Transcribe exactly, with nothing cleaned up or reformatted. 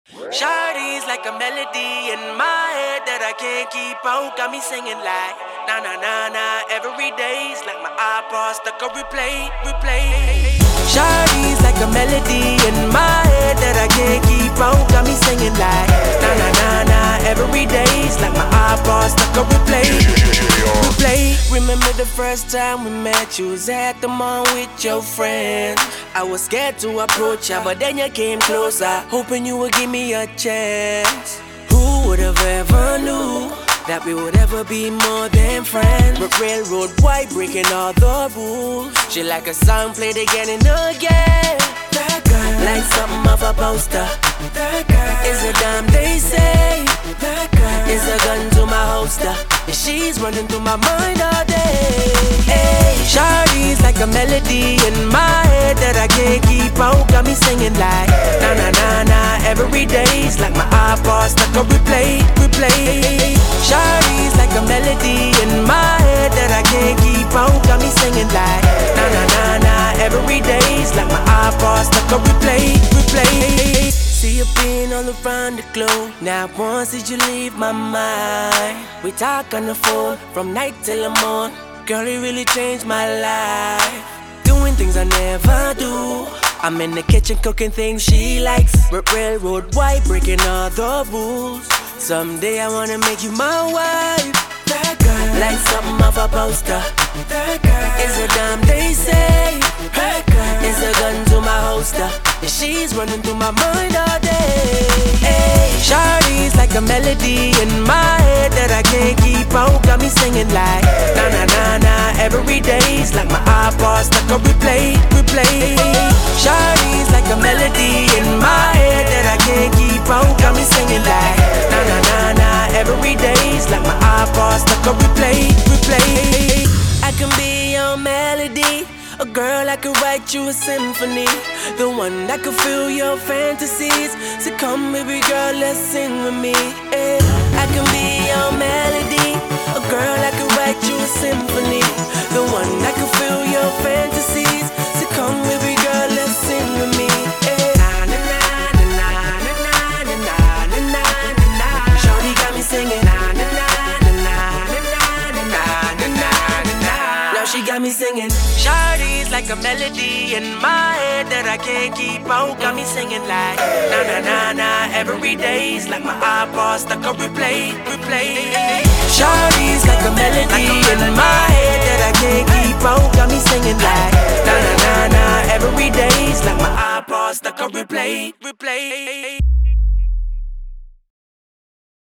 Shawty's like a melody in my head that I can't keep out. Got me singing like na na na na. Every day's like my iPod stuck on replay, replay. Shawty's like a melody in my head that I can't keep out. Got me singing like na na na na. Every day's like my iPod stuck on replay, replay. Remember the first time we met? You was at the mall with your friends. I was scared to approach ya, but then you came closer, hoping you would give me a chance. Who would have ever knew that we would ever be more than friends? But railroad white breaking all the rules. She like a song played again and again. That girl, like something off a poster. That girl is a dime, they say. That girl is a gun to my holster, and she's running through my mind all day. Hey, Shawty's like a melody in my head that I can't keep out. Got me singing like na na na na. Every day's like my iPod stuck on replay, replay. Shawty's like a melody in my head that I can't keep out. Got me singing like na na na na. Every day's like my iPod stuck on replay, replay. See you being all around the globe. Now once did you leave my mind? We talk on the phone from night till the morn. Girl, it really changed my life. Doing things I never do. I'm in the kitchen cooking things she likes. Railroad white breaking all the rules. Someday I wanna make you my wife. That girl, like something off a poster. That girl is a dime, they say. That girl is a gun to my holster, and she's running through my mind all day. Hey, Shawty's like a melody in my head that I can't keep out. Got me singing like na na na na. Every day's like my iPod stuck on replay, replay. Shawty's like a melody in my head that I can't keep out. Got me singing like na na na na. Every day's like my iPod stuck on replay, replay. I can be your melody, a girl I could write you a symphony, the one that could fill your fantasies. So come baby girl, let's sing with me. Yeah. I can be your melody, a girl I could write you a symphony, the one that could fill your fantasies. So come baby girl, let's sing with me. Yeah. Na na na na na na na na na na na. Shawty got me singing na na na na na na na na na na. Now she got me singing. Shawty's like a melody in my head that I can't keep out. Got me singing like na na na na. Every day's like my iPod stuck on replay, replay. Shawty's like a melody in my head that I can't keep out. Got me singing like na na na na. Every day's like my iPod stuck on replay, replay.